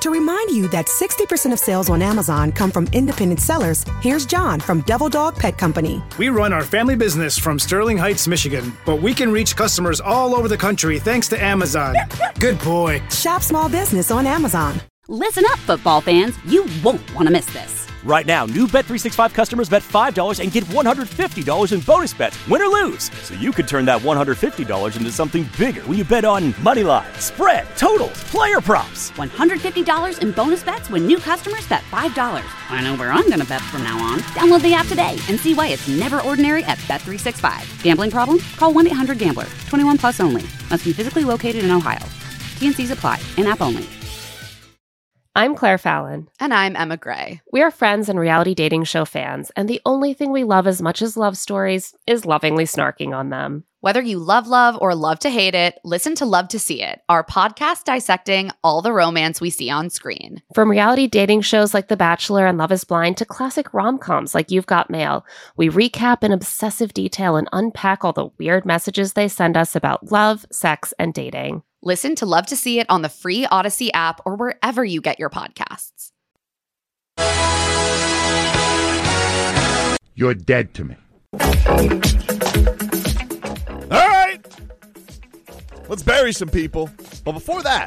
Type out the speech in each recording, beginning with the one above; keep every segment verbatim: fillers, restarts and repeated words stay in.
To remind you that sixty percent of sales on Amazon come from independent sellers, here's John from Devil Dog Pet Company. We run our family business from Sterling Heights, Michigan, but we can reach customers all over the country thanks to Amazon. Good boy. Shop small business on Amazon. Listen up, football fans. You won't want to miss this. Right now, new Bet three sixty-five customers bet five dollars and get one hundred fifty dollars in bonus bets, win or lose. So you could turn that one hundred fifty dollars into something bigger when you bet on money line, spread, totals, player props. one hundred fifty dollars in bonus bets when new customers bet five dollars. I know where I'm going to bet from now on. Download the app today and see why it's never ordinary at Bet three sixty-five. Gambling problem? Call one eight hundred gambler. twenty-one plus only. Must be physically located in Ohio. T N Cs apply. In-app only. I'm Claire Fallon. And I'm Emma Gray. We are friends and reality dating show fans, and the only thing we love as much as love stories is lovingly snarking on them. Whether you love love or love to hate it, listen to Love to See It, our podcast dissecting all the romance we see on screen. From reality dating shows like The Bachelor and Love is Blind to classic rom-coms like You've Got Mail, we recap in obsessive detail and unpack all the weird messages they send us about love, sex, and dating. Listen to Love to See It on the free Odyssey app or wherever you get your podcasts. You're dead to me. All right. Let's bury some people. But before that,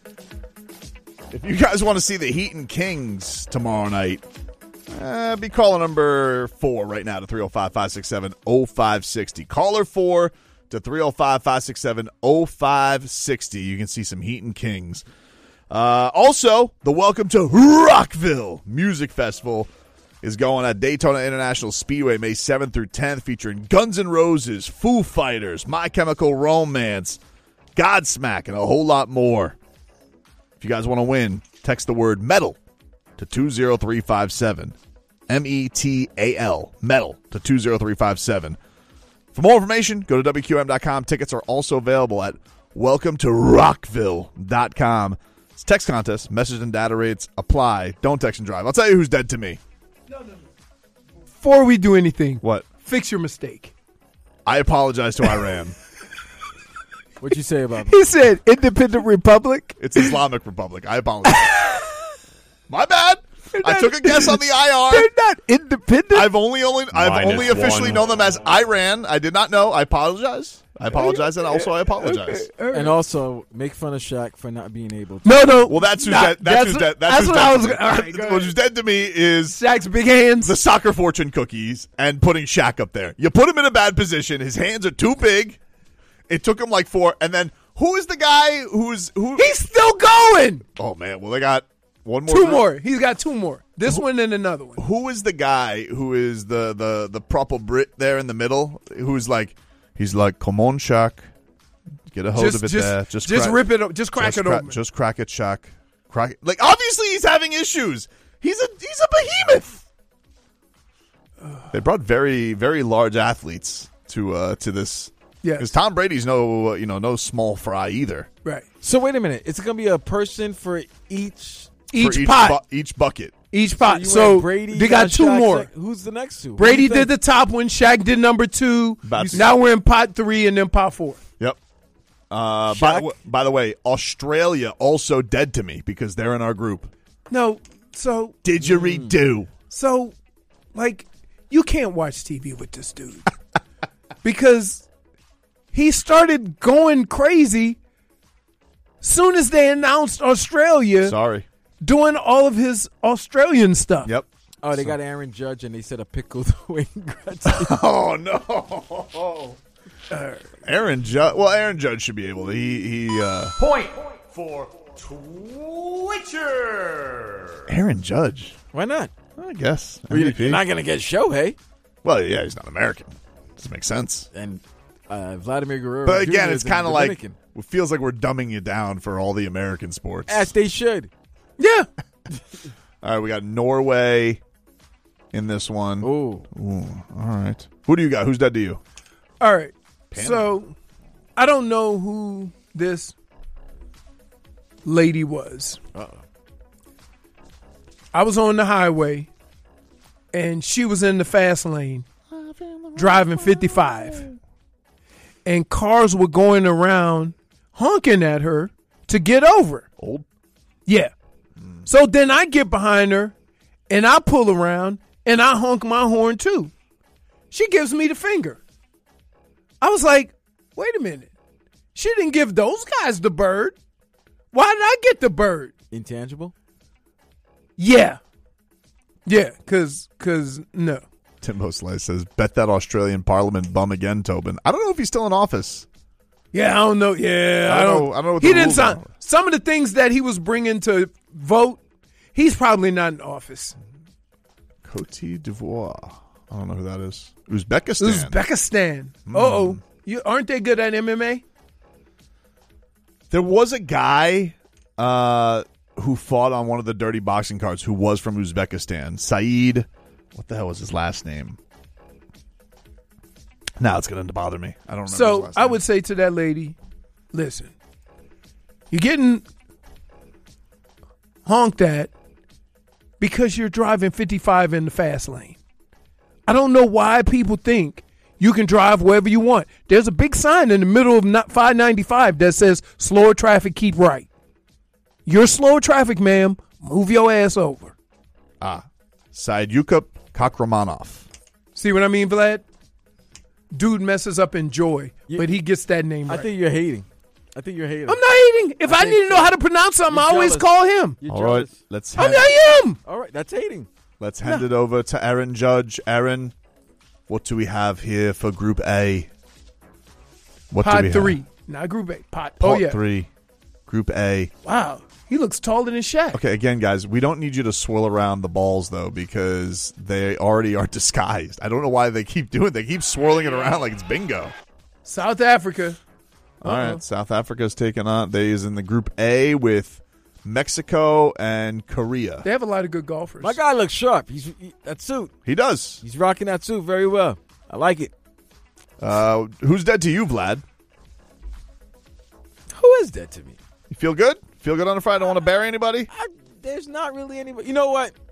if you guys want to see the Heat and Kings tomorrow night, uh, be caller number four right now to three oh five, five six seven, oh five six oh. Caller four to three oh five, five six seven, oh five six oh. You can see some Heat and Kings. Uh, also, the Welcome to Rockville Music Festival is going at Daytona International Speedway May seventh through tenth, featuring Guns N' Roses, Foo Fighters, My Chemical Romance, Godsmack, and a whole lot more. If you guys want to win, text the word METAL to two oh three five seven. M E T A L, METAL to two oh three five seven. For more information, go to W Q M dot com. Tickets are also available at welcome to rockville dot com. It's a text contest. Message and data rates apply. Don't text and drive. I'll tell you who's dead to me. No, no, no. Before we do anything, what? Fix your mistake. I apologize to Iran. What'd you say about me? He said Independent Republic. It's Islamic Republic. I apologize. My bad. They're I not, took a guess on the I R. They're not independent. I've only only I've Minus only officially one. known them as Iran. I did not know. I apologize. I apologize, and also I apologize. Okay, right. And also, make fun of Shaq for not being able to. No, no. Well, that's who's Nah, dead. That's, that's who's what- dead. That's, that's who's what dead I to was me. gonna- all right, go What's dead to me is Shaq's big hands. the soccer fortune cookies and putting Shaq up there. You put him in a bad position. His hands are too big. It took him like four. And then who is the guy who's who? He's still going. Oh man. Well, they got one more. Two group. more. He's got two more. This one and another one. Who is the guy who is the the the proper Brit there in the middle? Who's like he's like, come on, Shaq, get a hold Just, of it just, there. Just just crack, rip it. o- Just crack just it cra- open. Just crack it, Shaq. Crack it. Like obviously he's having issues. He's a he's a behemoth. They brought very very large athletes to uh to this. Yes. Because Tom Brady's no uh, you know no small fry either. Right. So wait a minute. It's going to be a person for each. Each, For each pot. bu- each bucket. Each pot. you So, went Brady, they got two Shaq, more. Shaq. Who's the next two? What do Brady you did think? the top one. Shaq did number two. About- Now we're in pot three and then pot four. Yep. Uh, by, the, Shaq? w- by the way, Australia also dead to me because they're in our group. No. So, Didgeridoo. so, like, you can't watch T V with this dude because he started going crazy soon as they announced Australia Sorry. doing all of his Australian stuff. Yep. Oh, they got Aaron Judge, and they said a pickled Wayne Gretzky. Oh no. Aaron Judge. Well, Aaron Judge should be able to. He he. Uh, Point for Twitcher. Aaron Judge. Why not? I guess. Well, You're M V P. not going to get Shohei Well, yeah, he's not American. Doesn't make sense. and uh, Vladimir Guerrero. But again, Junior it's is kind of like Dominican. it feels like we're dumbing you down for all the American sports. As they should. Yeah. All right, we got Norway in this one. Ooh. Ooh, all right. Who do you got? Who's dead to you? All right. Panama. So, I don't know who this lady was. Uh-oh. I was on the highway, and she was in the fast lane, driving fifty-five. And cars were going around honking at her to get over. Old? Yeah. So then I get behind her, and I pull around, and I honk my horn too. She gives me the finger. I was like, wait a minute. She didn't give those guys the bird. Why did I get the bird? Intangible? Yeah. Yeah, because, cause, no. Timbo Slice says, bet that Australian Parliament bum again, Tobin. I don't know if he's still in office. Yeah, I don't know. Yeah, I I don't don't know. I don't know what he the didn't rules sign. are. Some of the things that he was bringing to vote, he's probably not in office. Cote d'Ivoire. I don't know who that is. Uzbekistan. Uzbekistan. Mm. Uh-oh. You, aren't they good at M M A? There was a guy uh, who fought on one of the dirty boxing cards who was from Uzbekistan. Saeed. What the hell was his last name? Now it's going to bother me. I don't remember his So last I name. would say to that lady, listen, you're getting honked at because you're driving fifty-five in the fast lane. I don't know why people think you can drive wherever you want. There's a big sign in the middle of five ninety-five that says slower traffic, keep right. You're slower traffic, ma'am. Move your ass over. Ah, Said Yukub Kakramanov. See what I mean, Vlad? Dude messes up in joy, You- but he gets that name I right. think you're hating. I think you're hating. I'm not hating. If I, I need think to know so. how to pronounce something, You're I always jealous. call him. You're All right, jealous. let's I hand, mean, I am. All right, that's hating. let's hand it over to Aaron Judge. Aaron, what do we have here for Group A? What do Pod we three, have? not Group A. Pod. Part Oh yeah. three, Group A. Wow, he looks taller than Shaq. Okay, again, guys, we don't need you to swirl around the balls, though, because they already are disguised. I don't know why they keep doing it. They keep swirling it around like it's bingo. South Africa. All Uh-oh. right, South Africa's taking on. They is in the Group A with Mexico and Korea. They have a lot of good golfers. My guy looks sharp. He's he, that suit. He does. He's rocking that suit very well. I like it. Uh, who's dead to you, Vlad? Who is that to me? You feel good? Feel good on a Friday? Don't want to bury anybody? I, there's not really anybody. You know what?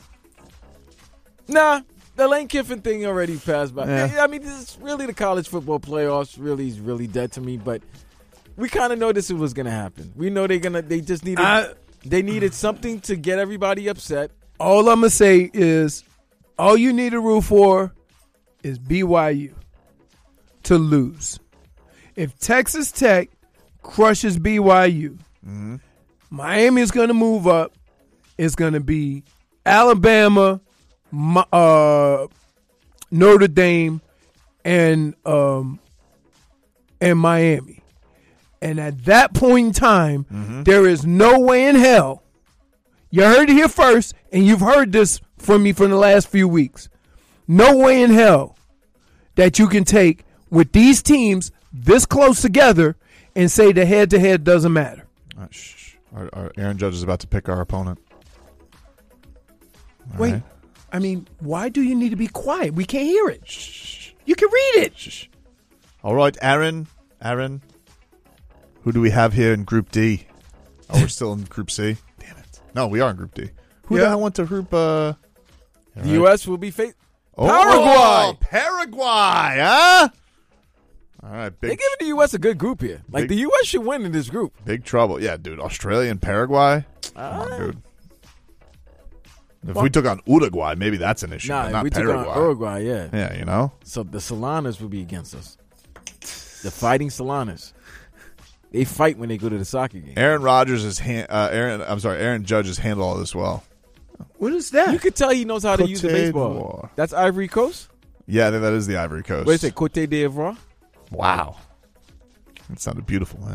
Nah, the Lane Kiffin thing already passed by. Yeah. I mean, this is really the college football playoffs. Really, is really dead to me. But we kind of know this was going to happen. We know they're gonna. They just needed. I- they needed something to get everybody upset. all I'm gonna say is, all you need to root for is B Y U to lose. If Texas Tech crushes B Y U, Mm-hmm. Miami is going to move up. It's going to be Alabama, Mi- uh, Notre Dame, and um, and Miami. And at that point in time, Mm-hmm. there is no way in hell. You heard it here first, and you've heard this from me for the last few weeks. No way in hell that you can take with these teams this close together and say the head-to-head doesn't matter. Uh, shh. Our, our Aaron Judge is about to pick our opponent. All Wait, right. I mean, why do you need to be quiet? We can't hear it. Shh. You can read it. Shh. All right, Aaron. Aaron. Who do we have here in Group D? Oh, we're still in Group C. Damn it. No, we are in Group D. Who the Yeah. hell went to Group? Uh, The U S will be face. oh, Paraguay. Paraguay, huh? All right, They're big, giving the U S a good group here. Like Big- the U S should win in this group. big trouble. Yeah, dude. Australia and Paraguay. Come on, dude. If we took on Uruguay, maybe that's an issue. Nah, but if not we Paraguay. took on Uruguay, yeah. Yeah, you know. So the Solanas will be against us. The Fighting Solanas. They fight when they go to the soccer game. Aaron Rodgers is hand, uh, Aaron. I'm sorry, Aaron Judge has handled all this well. What is that? You could tell he knows how to Cote use the d'Ivoire. baseball. That's Ivory Coast? Yeah, I think that is the Ivory Coast. What is it, Cote d'Ivoire? Wow, that sounded beautiful, man.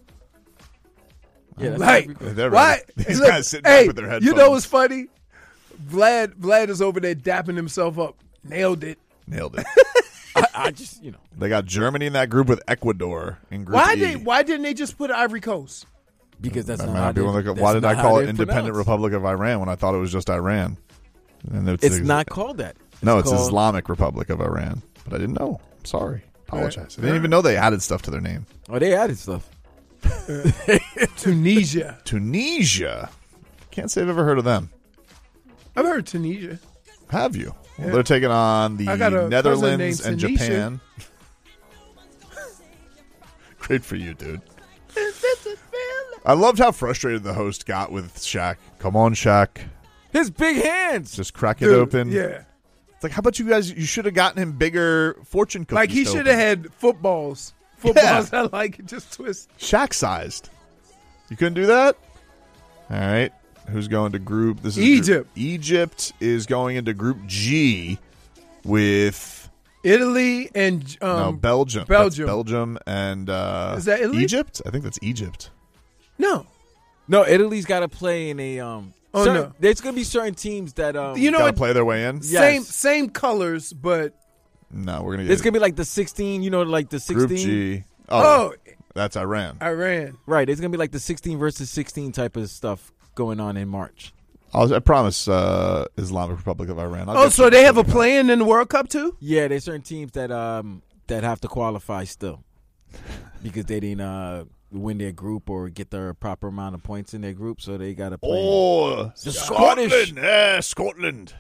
Yeah, that's Like, Ivory Coast. They're why? ready. These Look, guys sitting hey, back with their headphones. you know what's funny? Vlad, Vlad is over there dapping himself up. Nailed it. Nailed it. I, I just, you know. They got Germany in that group with Ecuador in Group Why E. did? Why didn't they just put Ivory Coast? Because that's That not might how not be they, one of the- that's why did I not call how it they Independent pronounce. Republic of Iran when I thought it was just Iran? And it's It's not called that. No, it's called- Islamic Republic of Iran. But I didn't know. I'm sorry. Apologize. Right. I didn't even know they added stuff to their name. Oh, they added stuff. Tunisia. Tunisia. Can't say I've ever heard of them. I've heard Tunisia. Have you? Well, Yeah. they're taking on the I got a cousin Netherlands named and Tanisha. Japan. Great for you, dude. I loved how frustrated the host got with Shaq. Come on, Shaq. His big hands. Just crack it Dude, open. Yeah. It's like, how about you guys? You should have gotten him bigger fortune cookies. Like he to should open. have had footballs. Footballs that like just twist. Shaq sized. You couldn't do that? All right. Who's going to group? This is Egypt. Group, Egypt is going into Group G with Italy and um, no Belgium. Belgium. That's Belgium and uh, Is that Italy? Egypt? I think that's Egypt. No. No, Italy's got to play in a. Um, Oh, certain, no. There's going to be certain teams that. Um, You know Gotta what? play their way in. Yes. Same same colors, but No, we're gonna get It's going to be like the sixteen, you know, like the sixteen. Group G. Oh, oh, that's Iran. Iran. Right. It's going to be like the sixteen versus sixteen type of stuff going on in March. I'll, I promise, uh, Islamic Republic of Iran. I'll Oh, get so you they have a something. play-in in the World Cup too? Yeah, there's certain teams that um that have to qualify still because they didn't uh, win their group or get the proper amount of points in their group, so they got to play. Oh, The Scotland. Scottish. Yeah, Scotland.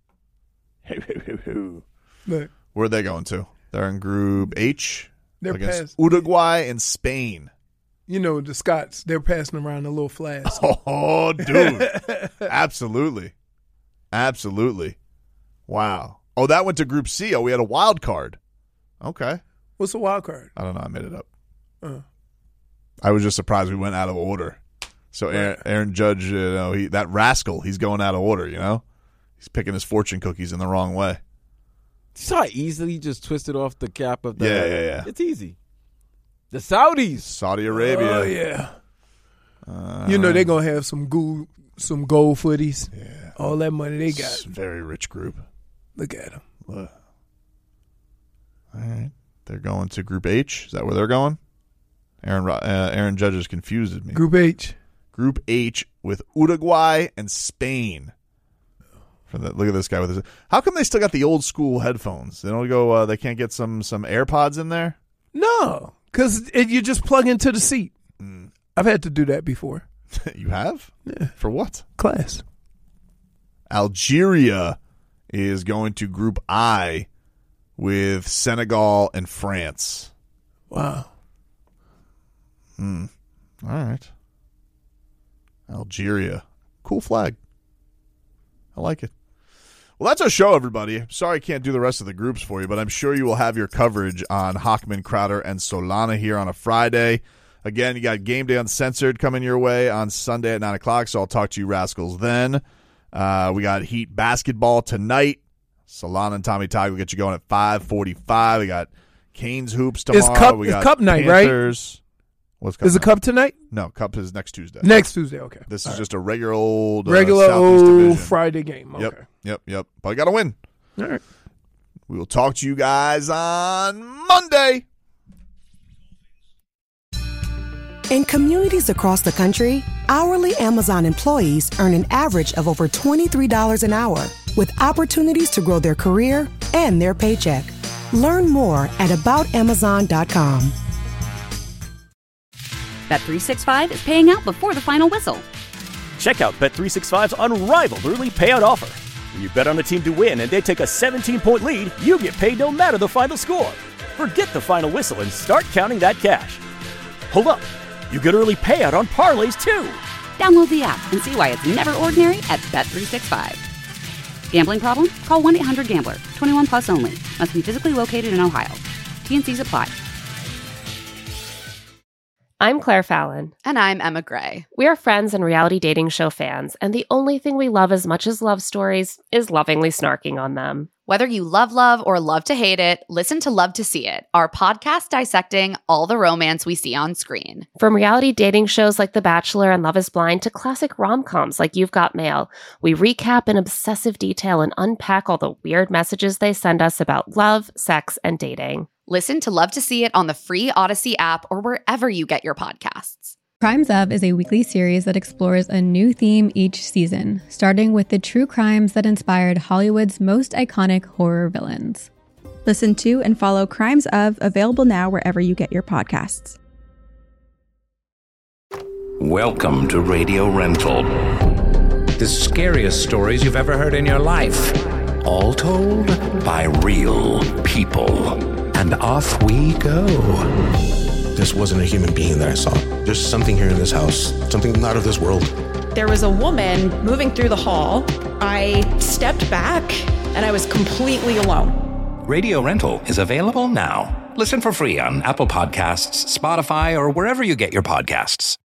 Look, Where are they going to? They're in Group H they're against pass, Uruguay and Spain. you know, the Scots, they're passing around a little flask. Oh, dude. Absolutely. Absolutely. Wow. Oh, that went to Group C. Oh, we had a wild card. Okay. What's a wild card? I don't know. I made it up. Uh. I was just surprised we went out of order. So Aaron, Aaron Judge, you know, he that rascal, he's going out of order, you know? He's picking his fortune cookies in the wrong way. You saw how easily he just twisted off the cap of the. Yeah, yeah, yeah. It's easy. The Saudis. Saudi Arabia. Oh, yeah. Uh, You know they're going to have some gold, some gold footies. Yeah. All that money they got. It's a very rich group. Look at them. All right. They're going to Group H. Is that where they're going? Aaron Ro- uh, Aaron Judge is confused at me. Group H. Group H with Uruguay and Spain. For the, look at this guy with his. How come they still got the old school headphones? They don't go. Uh, they can't get some some AirPods in there. No, because you just plug into the seat. Mm. I've had to do that before. You have? Yeah. For what? Class. Algeria is going to Group I with Senegal and France. Wow. Hmm. All right. Algeria. Cool flag. I like it. Well, that's our show, everybody. Sorry I can't do the rest of the groups for you, but I'm sure you will have your coverage on Hochman, Crowder, and Solana here on a Friday. Again, you got Game Day Uncensored coming your way on Sunday at nine o'clock, so I'll talk to you rascals then. Uh, we got Heat basketball tonight. Solana and Tommy Tog will get you going at five forty-five. We got Canes hoops tomorrow. It's cup, we it's got cup night, Panthers. right? What's cup Is the night? cup tonight? No, cup is next Tuesday. Next Tuesday, okay. This All is right. just a regular old uh, regular Southeast old division. Friday game. Okay. Yep, yep, yep. But I got to win. All right. We will talk to you guys on Monday. In communities across the country, hourly Amazon employees earn an average of over twenty-three dollars an hour, with opportunities to grow their career and their paycheck. Learn more at about amazon dot com. Bet three sixty-five is paying out before the final whistle. Check out Bet three sixty-five's unrivaled early payout offer. When you bet on a team to win and they take a seventeen-point lead, you get paid no matter the final score. Forget the final whistle and start counting that cash. Hold up. You get early payout on parlays, too. Download the app and see why it's never ordinary at Bet three sixty-five. Gambling problem? Call one eight hundred gambler. twenty-one plus only. Must be physically located in Ohio. T N Cs apply. I'm Claire Fallon. And I'm Emma Gray. We are friends and reality dating show fans, and the only thing we love as much as love stories is lovingly snarking on them. Whether you love love or love to hate it, listen to Love to See It, our podcast dissecting all the romance we see on screen. From reality dating shows like The Bachelor and Love is Blind to classic rom-coms like You've Got Mail, we recap in obsessive detail and unpack all the weird messages they send us about love, sex, and dating. Listen to Love to See It on the free Odyssey app or wherever you get your podcasts. Crimes Of is a weekly series that explores a new theme each season, starting with the true crimes that inspired Hollywood's most iconic horror villains. Listen to and follow Crimes Of, available now wherever you get your podcasts. Welcome to Radio Rental. The scariest stories you've ever heard in your life. All told by real people. And off we go. this wasn't a human being that I saw. There's something here in this house, something not of this world. There was a woman moving through the hall. I stepped back and I was completely alone. Radio Rental is available now. Listen for free on Apple Podcasts, Spotify, or wherever you get your podcasts.